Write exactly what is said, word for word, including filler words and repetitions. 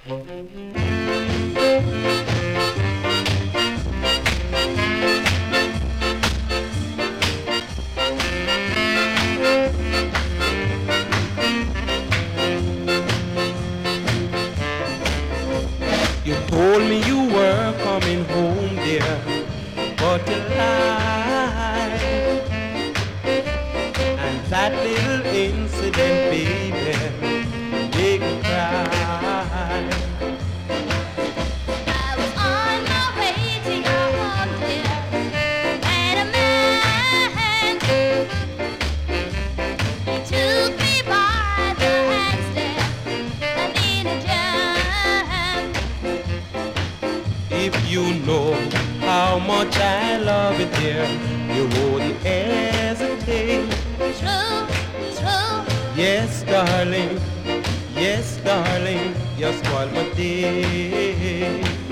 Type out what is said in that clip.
You told me you were coming home, dear, but you lied. And that little incident, baby, make me cry. I was on my way to your home, dear, and a man, he took me by the hands, dear, and in a jam. If you know how much I love it, dear, you wouldn't hesitate. True, true. Yes, darling, yes, darling, you spoiled my day.